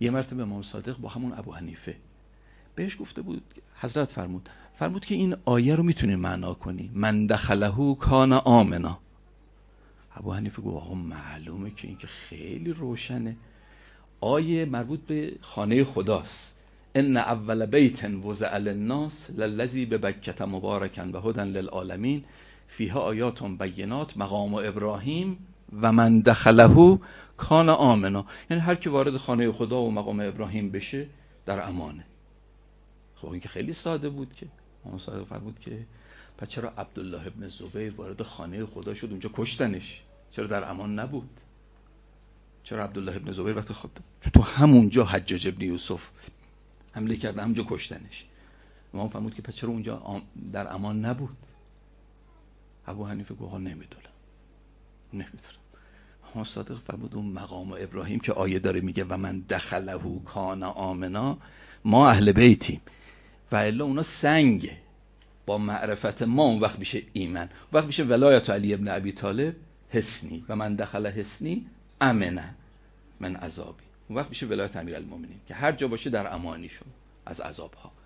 یه مرتبه امام صادق با همون ابو حنیفه بهش گفته بود، حضرت فرمود که این آیه رو میتونی معنا کنی، من دخله کان آمنا. ابو حنیفه گفت آقا معلومه که این که خیلی روشنه، آیه مربوط به خانه خداست. ان اول بیت وضع للناس للذی ببکة مبارکا و هدی للعالمین فیها آیات بینات مقام ابراهیم و من دخله کان آمنا. یعنی هر کی وارد خانه خدا و مقام ابراهیم بشه در امانه. خب این که خیلی ساده بود که امام صادق فرمود که پس چرا عبدالله ابن زبیر وارد خانه خدا شد اونجا کشتنش، چرا در امان نبود؟ چرا عبدالله ابن زبیر وقتی خود تو همونجا حجاج ابن یوسف حمله کرد همونجا کشتنش؟ امام فرمود که پس چرا اونجا در امان نبود؟ ابو حنیفه گفت نمیدونم. امام صادق فرمود اون مقام ابراهیم که آیه داره میگه و من دخله کان آمنا، ما اهل بیتیم و الا اونا سنگه، با معرفت ما اون وقت میشه ایمن، اون وقت میشه ولایت علی ابن ابی طالب حسنی و من دخل حسنی امنه من عذابی، اون وقت میشه ولایت امیرالمومنین که هر جا باشه در امانی شد از عذابها.